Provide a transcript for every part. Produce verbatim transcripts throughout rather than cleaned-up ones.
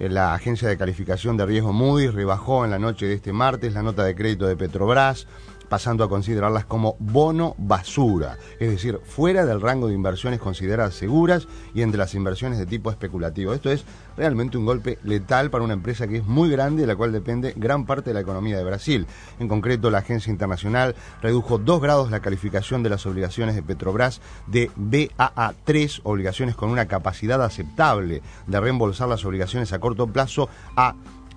Eh, la agencia de calificación de riesgo Moody's rebajó en la noche de este martes la nota de crédito de Petrobras, pasando a considerarlas como bono basura, es decir, fuera del rango de inversiones consideradas seguras y entre las inversiones de tipo especulativo. Esto es realmente un golpe letal para una empresa que es muy grande, de la cual depende gran parte de la economía de Brasil. En concreto, la agencia internacional redujo dos grados la calificación de las obligaciones de Petrobras de B A A tres, obligaciones con una capacidad aceptable de reembolsar las obligaciones a corto plazo, a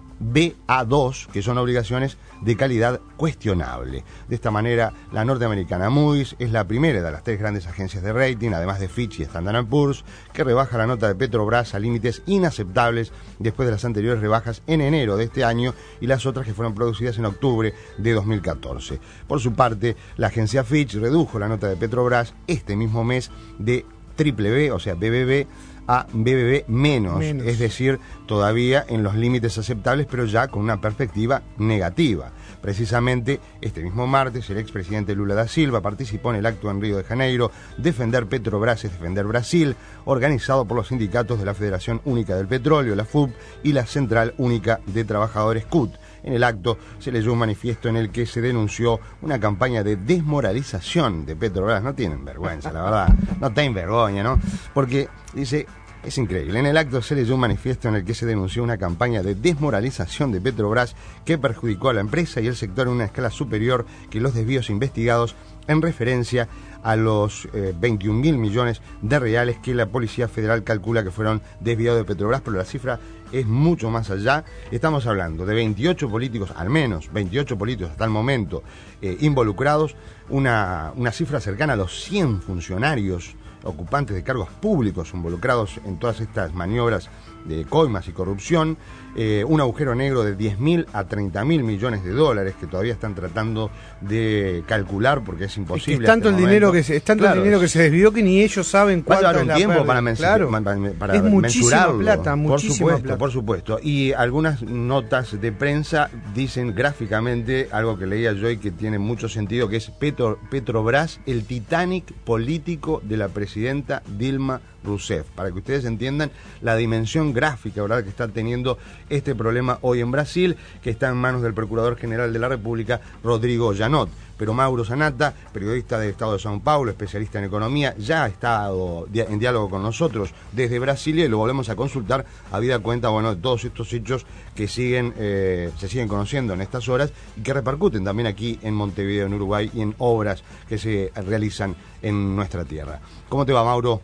B A dos, que son obligaciones de calidad cuestionable. De esta manera, la norteamericana Moody's es la primera de las tres grandes agencias de rating, además de Fitch y Standard and Poor's, que rebaja la nota de Petrobras a límites inaceptables después de las anteriores rebajas en enero de este año y las otras que fueron producidas en octubre de dos mil catorce. Por su parte, la agencia Fitch redujo la nota de Petrobras este mismo mes de triple B, o sea, B B B, a B B B menos, menos, es decir, todavía en los límites aceptables, pero ya con una perspectiva negativa. Precisamente, este mismo martes, el expresidente Lula da Silva participó en el acto en Río de Janeiro, Defender Petrobras es Defender Brasil, organizado por los sindicatos de la Federación Única del Petróleo, la F U P, y la Central Única de Trabajadores, C U T. En el acto se leyó un manifiesto en el que se denunció una campaña de desmoralización de Petrobras. No tienen vergüenza, la verdad, no tienen vergüenza, ¿no? Porque, dice, es increíble, en el acto se leyó un manifiesto en el que se denunció una campaña de desmoralización de Petrobras que perjudicó a la empresa y el sector en una escala superior que los desvíos investigados en referencia a los eh, veintiún mil millones de reales que la Policía Federal calcula que fueron desviados de Petrobras, pero la cifra es mucho más allá. Estamos hablando de veintiocho políticos, al menos veintiocho políticos hasta el momento eh, involucrados, una, una cifra cercana a los cien funcionarios ocupantes de cargos públicos involucrados en todas estas maniobras de coimas y corrupción, eh, un agujero negro de diez mil a treinta mil millones de dólares que todavía están tratando de calcular porque es imposible. Es, que es tanto, este el, dinero que se, es tanto claro, el dinero que se desvió que ni ellos saben cuánto va a llevar es un la tiempo pérdida. para, mensu Claro. para, para es mensurarlo. Plata, por supuesto, plata. por supuesto. Y algunas notas de prensa dicen gráficamente algo que leía yo y que tiene mucho sentido, que es Petro, Petrobras, el Titanic político de la presidenta Dilma Rousseff, para que ustedes entiendan la dimensión gráfica, ¿verdad?, que está teniendo este problema hoy en Brasil, que está en manos del Procurador General de la República, Rodrigo Janot. Pero Mauro Zanata, periodista del Estado de São Paulo, especialista en economía, ya ha estado en diálogo con nosotros desde Brasilia y lo volvemos a consultar habida cuenta, bueno, de todos estos hechos que siguen eh, se siguen conociendo en estas horas y que repercuten también aquí en Montevideo, en Uruguay, y en obras que se realizan en nuestra tierra. ¿Cómo te va, Mauro?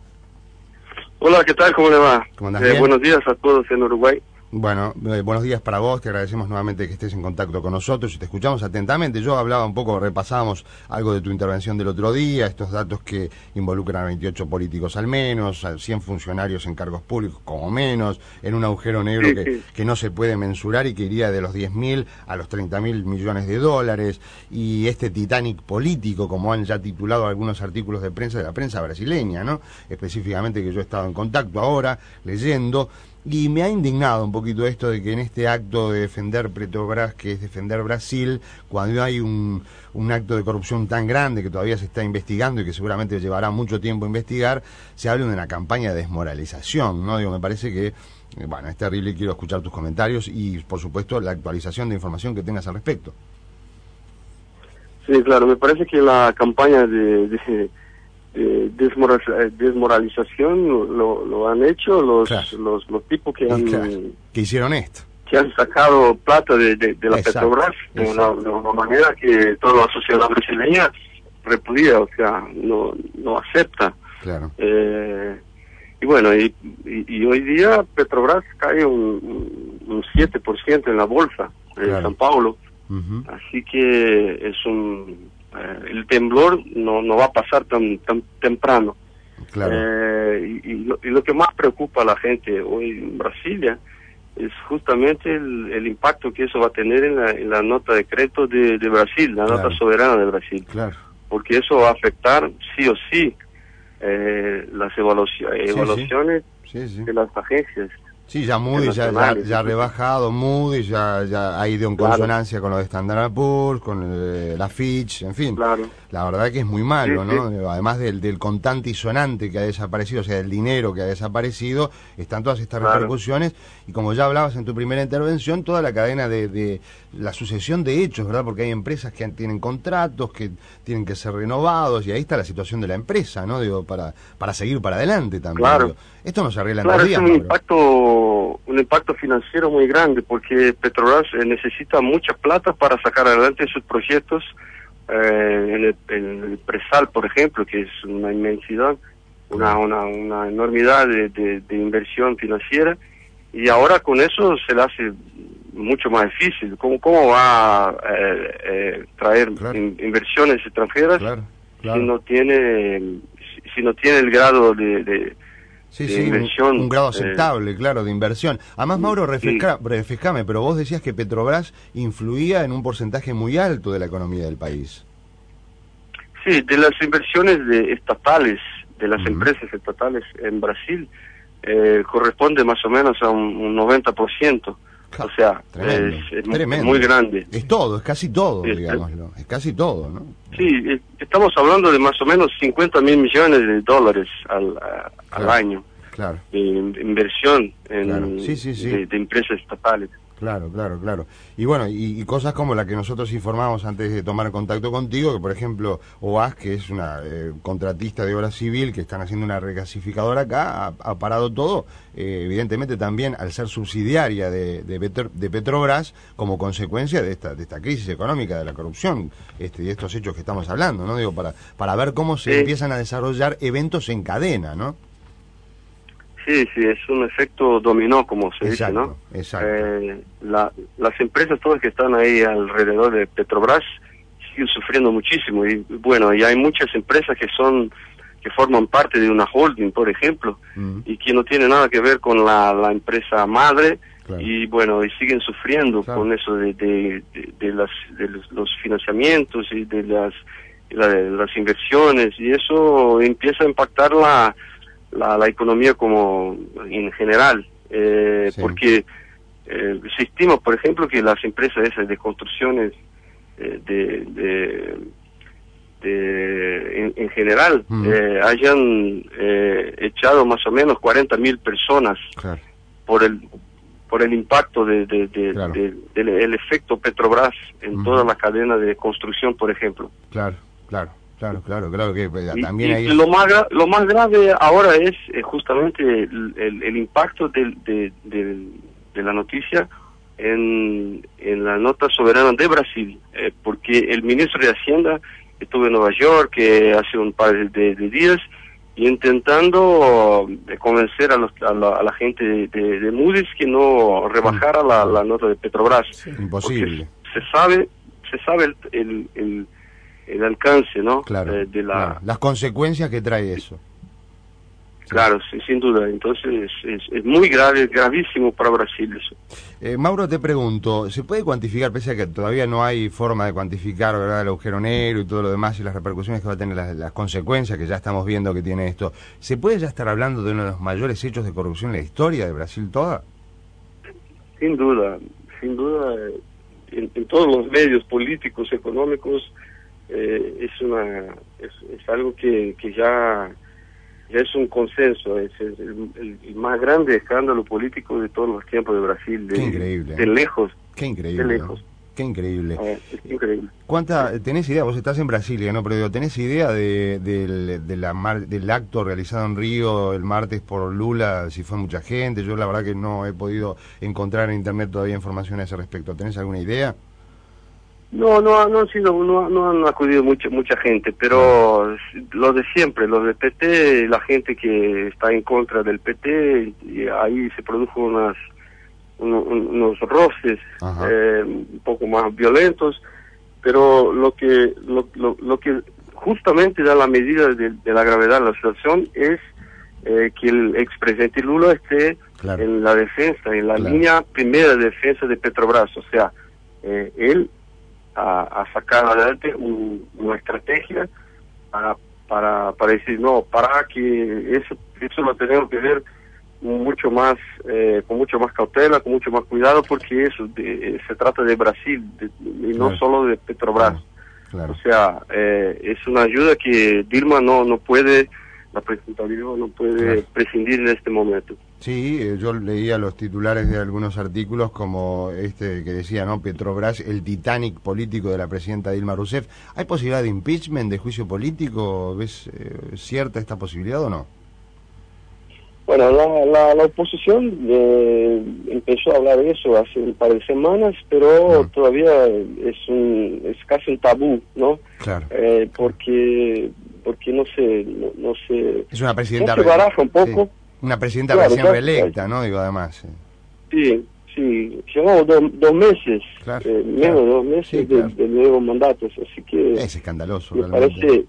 Hola, ¿qué tal? ¿Cómo le va? ¿Cómo andás? Eh, buenos días a todos en Uruguay. Bueno, eh, buenos días para vos, te agradecemos nuevamente que estés en contacto con nosotros y te escuchamos atentamente. Yo hablaba un poco, repasábamos algo de tu intervención del otro día, estos datos que involucran a veintiocho políticos al menos, a cien funcionarios en cargos públicos como menos, en un agujero negro sí, que, sí. que no se puede mensurar y que iría de los diez mil a los treinta mil millones de dólares, y este Titanic político, como han ya titulado algunos artículos de prensa de la prensa brasileña, ¿no? Específicamente, que yo he estado en contacto ahora, leyendo. Y me ha indignado un poquito esto de que en este acto de defender Petrobras, que es defender Brasil, cuando hay un, un acto de corrupción tan grande que todavía se está investigando y que seguramente llevará mucho tiempo investigar, se hable de una campaña de desmoralización, ¿no? Digo, me parece que, bueno, es terrible y quiero escuchar tus comentarios y, por supuesto, la actualización de información que tengas al respecto. Sí, claro, me parece que la campaña de... de... Eh, desmoralización lo, lo han hecho los, claro. los los tipos que han claro. que hicieron esto, que han sacado plata de, de, de la exacto, Petrobras de una, de una manera que toda la sociedad brasileña repudia, o sea, no no acepta. Claro. Eh, y bueno, y, y, y hoy día Petrobras cae un, un siete por ciento en la bolsa de claro. São Paulo, uh-huh. Así que es un el temblor no no va a pasar tan tan temprano. Claro. Eh, y, y, lo, y lo que más preocupa a la gente hoy en Brasilia es justamente el, el impacto que eso va a tener en la, en la nota de crédito de, de Brasil, la claro. nota soberana de Brasil. Claro. Porque eso va a afectar sí o sí eh, las evaluaci- evaluaciones sí, sí. Sí, sí. de las agencias Sí, ya Moody ya, ya, ya ha rebajado, Moody ya, ya ha ido en consonancia claro. con lo de Standard and Poor's, con el, la Fitch, en fin. Claro. La verdad que es muy malo, sí, ¿no? Sí. Además del, del contante y sonante que ha desaparecido, o sea, del dinero que ha desaparecido, están todas estas claro. repercusiones, y como ya hablabas en tu primera intervención, toda la cadena de, de la sucesión de hechos, ¿verdad? Porque hay empresas que tienen contratos, que tienen que ser renovados, y ahí está la situación de la empresa, ¿no? Digo, para, para seguir para adelante también. Claro. Digo, esto no se arregla en claro, dos días, es un Mauro. impacto, un impacto financiero muy grande, porque Petrobras eh, necesita mucha plata para sacar adelante sus proyectos, eh, en, el, en el presal, por ejemplo, que es una inmensidad, una, una, una enormidad de, de, de inversión financiera, y ahora con eso se le hace mucho más difícil. ¿Cómo, cómo va a eh, eh, traer claro. in, inversiones extranjeras claro, claro. si no tiene si, si no tiene el grado de, de Sí, de sí, inversión, un, un grado aceptable, eh, claro, de inversión. Además, Mauro, refresca, sí. refrescame, pero vos decías que Petrobras influía en un porcentaje muy alto de la economía del país. Sí, de las inversiones de estatales, de las uh-huh. empresas estatales en Brasil, eh, corresponde más o menos a un, un noventa por ciento. O sea, tremendo, es, es tremendo. muy grande. Es todo, es casi todo, es, digámoslo. Es casi todo, ¿no? Sí, estamos hablando de más o menos cincuenta mil millones de dólares al, a, claro, al año claro. de inversión en, claro. sí, sí, sí. De, de empresas estatales. Claro, claro, claro. Y bueno, y, y cosas como la que nosotros informamos antes de tomar contacto contigo, que por ejemplo O A S, que es una eh, contratista de obra civil, que están haciendo una regasificadora acá, ha, ha parado todo, eh, evidentemente también al ser subsidiaria de, de, Petro, de Petrobras, como consecuencia de esta de esta crisis económica, de la corrupción, este, y de estos hechos que estamos hablando, ¿no? Digo, para, para ver cómo se sí. empiezan a desarrollar eventos en cadena, ¿no? Sí, sí, es un efecto dominó, como se exacto, dice, ¿no? Exacto. Eh, la, las empresas todas que están ahí alrededor de Petrobras siguen sufriendo muchísimo y bueno, y hay muchas empresas que son que forman parte de una holding, por ejemplo, mm. y que no tiene nada que ver con la, la empresa madre, claro. y bueno, y siguen sufriendo claro. con eso de, de, de, de, las, de los financiamientos y de las, la, de las inversiones, y eso empieza a impactar la La, la economía como en general, eh, sí. porque eh, se estima, por ejemplo, que las empresas esas de construcciones eh, de, de, de en, en general mm. eh, hayan eh, echado más o menos cuarenta mil personas claro. por el por el impacto de, de, de, claro. de, de, de el efecto Petrobras en mm. toda la cadena de construcción, por ejemplo. Claro, claro. Claro, claro, claro que y, también y hay... lo más lo más grave ahora es eh, justamente el, el, el impacto de, de, de, de la noticia en, en la nota soberana de Brasil, eh, porque el ministro de Hacienda estuvo en Nueva York eh, hace un par de, de días y intentando eh, convencer a, los, a, la, a la gente de, de, de Moody's que no rebajara mm. la, la nota de Petrobras. Sí, imposible. Se sabe, se sabe el, el, el el alcance, ¿no? Claro, eh, de la... claro, las consecuencias que trae eso. Claro, sí, sin duda. Entonces es, es muy grave, gravísimo para Brasil eso. Eh, Mauro, te pregunto, ¿se puede cuantificar, pese a que todavía no hay forma de cuantificar, ¿verdad?, el agujero negro y todo lo demás y las repercusiones que va a tener, las, las consecuencias que ya estamos viendo que tiene esto, ¿se puede ya estar hablando de uno de los mayores hechos de corrupción en la historia de Brasil toda? Sin duda, sin duda, en, en todos los medios políticos, económicos, Eh, es una es, es algo que, que ya ya es un consenso, es, es el, el, el más grande escándalo político de todos los tiempos de Brasil, de, Qué increíble, de lejos, qué increíble, de lejos. ¿no? Qué increíble. Eh, es increíble. ¿Cuánta, tenés idea, vos estás en Brasilia, ¿no? Pero digo, ¿tenés idea de, de, de la mar, del acto realizado en Río el martes por Lula, si fue mucha gente? Yo la verdad que no he podido encontrar en internet todavía información a ese respecto. ¿Tenés alguna idea? No, no, no han sido, no, no han acudido mucha mucha gente, pero los de siempre, los del P T, la gente que está en contra del P T, y ahí se produjo unas unos, unos roces eh, un poco más violentos, pero lo que lo, lo, lo que justamente da la medida de, de la gravedad de la situación es eh, que el expresidente Lula esté claro. en la defensa, en la claro. línea primera de defensa de Petrobras, o sea, eh, él A, a sacar adelante un, una estrategia para, para para decir no, para que eso eso lo tenemos que ver mucho más, eh, con mucho más cautela, con mucho más cuidado, porque eso de, se trata de Brasil de, y no claro. solo de Petrobras. Claro. Claro. O sea, eh, es una ayuda que Dilma no no puede, la presidenta Dilma no puede claro. prescindir en este momento. Sí, eh, yo leía los titulares de algunos artículos como este que decía, ¿no? Petrobras, el Titanic político de la presidenta Dilma Rousseff. ¿Hay posibilidad de impeachment, de juicio político? ¿Ves eh, cierta esta posibilidad o no? Bueno, la, la, la oposición eh, empezó a hablar de eso hace un par de semanas, pero mm. todavía es un es casi un tabú, ¿no? Claro. Eh, porque porque no se no, no se es una presidenta no se baraja un poco. Sí. Una presidenta claro, recién claro, reelecta, claro. ¿no? Digo, además. Sí, sí, llevamos do, dos meses, claro, eh, menos claro. de dos meses sí, de, claro. de nuevos mandatos, así que es escandaloso, me realmente. parece.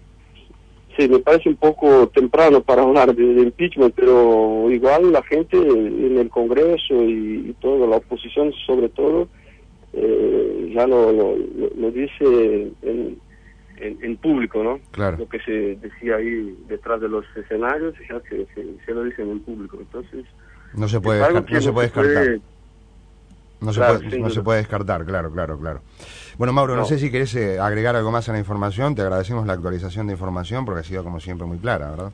Sí, me parece un poco temprano para hablar de, de impeachment, pero igual la gente en el Congreso y, y toda la oposición, sobre todo, eh, ya lo, lo, lo dice en, en, en público, ¿no? Claro. Lo que se decía ahí detrás de los escenarios, ya se, se, se lo dicen en público. Entonces, no se puede, desca no se puede descartar. Puede... No, claro, se puede, no se puede descartar, claro, claro, claro. Bueno, Mauro, no, no sé si querés eh, agregar algo más a la información. Te agradecemos la actualización de información porque ha sido, como siempre, muy clara, ¿verdad?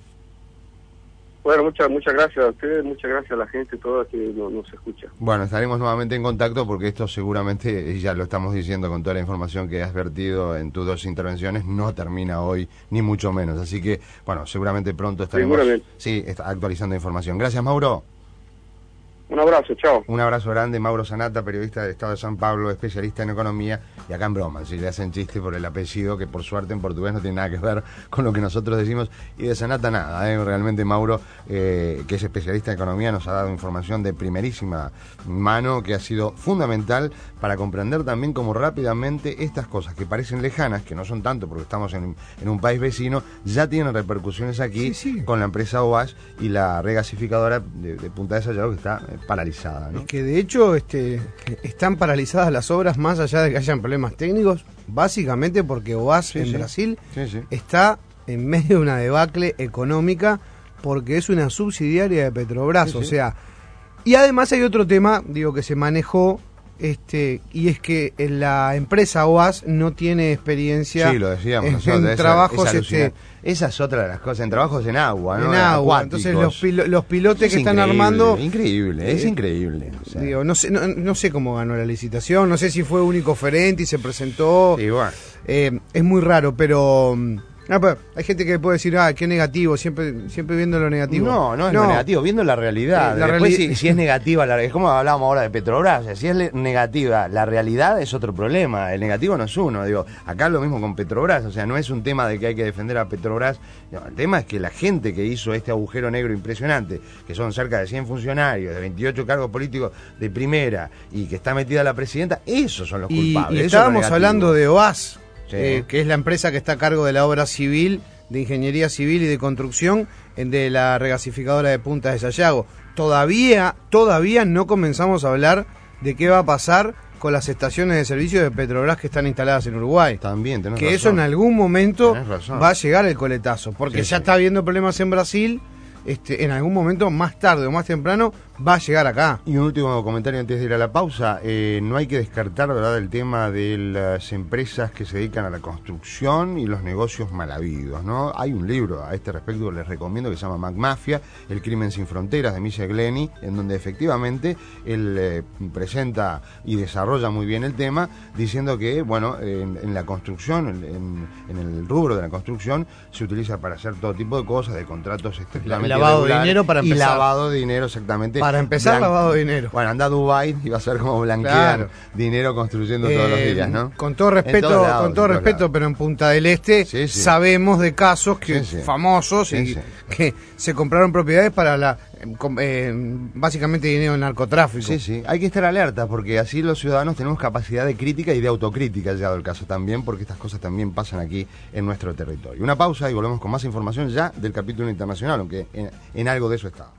Bueno, muchas muchas gracias a ustedes, muchas gracias a la gente toda que nos, nos escucha. Bueno, estaremos nuevamente en contacto porque esto seguramente, y ya lo estamos diciendo con toda la información que has vertido en tus dos intervenciones, no termina hoy, ni mucho menos. Así que, bueno, seguramente pronto estaremos sí, actualizando información. Gracias, Mauro. Un abrazo, chao. Un abrazo grande, Mauro Sanata, periodista del Estado de San Pablo, especialista en economía, y acá en broma, si le hacen chiste por el apellido, que por suerte en portugués no tiene nada que ver con lo que nosotros decimos, y de Sanata nada, ¿eh? Realmente Mauro, eh, que es especialista en economía, nos ha dado información de primerísima mano, que ha sido fundamental para comprender también cómo rápidamente estas cosas que parecen lejanas, que no son tanto porque estamos en, en un país vecino, ya tienen repercusiones aquí sí, sí. con la empresa O A S y la regasificadora de, de Punta de Sayago, que está paralizada, ¿no? Es que de hecho este, están paralizadas las obras más allá de que hayan problemas técnicos, básicamente porque O A S sí, en sí. Brasil sí, sí. está en medio de una debacle económica porque es una subsidiaria de Petrobras, sí, o sí. sea, y además hay otro tema, digo, que se manejó, este, y es que la empresa O A S no tiene experiencia sí, lo decíamos, en, nosotros, en esa, trabajos esa, este, esa es otra de las cosas, en trabajos en agua, ¿no? En agua, entonces los, pilo, los pilotes es que están armando... Increíble, es eh, increíble. O sea. Digo, no sé, no, no sé cómo ganó la licitación, no sé si fue único oferente y se presentó. Sí, bueno. eh, es muy raro, pero... No, pero hay gente que puede decir, ah, qué negativo, siempre siempre viendo lo negativo. No, no es no. lo negativo, viendo la realidad. Eh, la Después, reali si, si es negativa, la, es como hablábamos ahora de Petrobras, o sea, si es negativa la realidad es otro problema, el negativo no es uno. Digo, acá lo mismo con Petrobras, o sea, no es un tema de que hay que defender a Petrobras, no, el tema es que la gente que hizo este agujero negro impresionante, que son cerca de cien funcionarios, de veintiocho cargos políticos de primera, y que está metida la presidenta, esos son los y, culpables. Y estábamos es hablando de O A S. Sí. Eh, que es la empresa que está a cargo de la obra civil, de ingeniería civil y de construcción de la regasificadora de Punta de Sayago. Todavía, todavía no comenzamos a hablar de qué va a pasar con las estaciones de servicio de Petrobras que están instaladas en Uruguay. También tenés que razón. Eso en algún momento va a llegar el coletazo, porque sí, ya sí. está habiendo problemas en Brasil. Este, en algún momento, más tarde o más temprano, va a llegar acá. Y un último comentario antes de ir a la pausa. Eh, no hay que descartar, ¿verdad?, el tema de las empresas que se dedican a la construcción y los negocios mal habidos, ¿no? Hay un libro a este respecto que les recomiendo que se llama McMafia, El crimen sin fronteras, de Michel Glenny, en donde efectivamente él eh, presenta y desarrolla muy bien el tema, diciendo que, bueno, en, en la construcción, en, en el rubro de la construcción, se utiliza para hacer todo tipo de cosas, de contratos estrictamente lavado de dinero para empezar. Y lavado de dinero, exactamente. Para empezar, Blan lavado de dinero. Bueno, anda a Dubái y vas a ver cómo blanquean claro. dinero construyendo eh, todos los días, ¿no? Con todo respeto, lados, con todo respeto, lados. Pero en Punta del Este sí, sí. sabemos de casos que sí, sí. famosos sí, y sí. que se compraron propiedades para la eh, básicamente dinero en narcotráfico. Sí, sí. Hay que estar alerta porque así los ciudadanos tenemos capacidad de crítica y de autocrítica, ha llegado el caso también, porque estas cosas también pasan aquí en nuestro territorio. Una pausa y volvemos con más información ya del capítulo internacional, aunque en, en algo de eso está.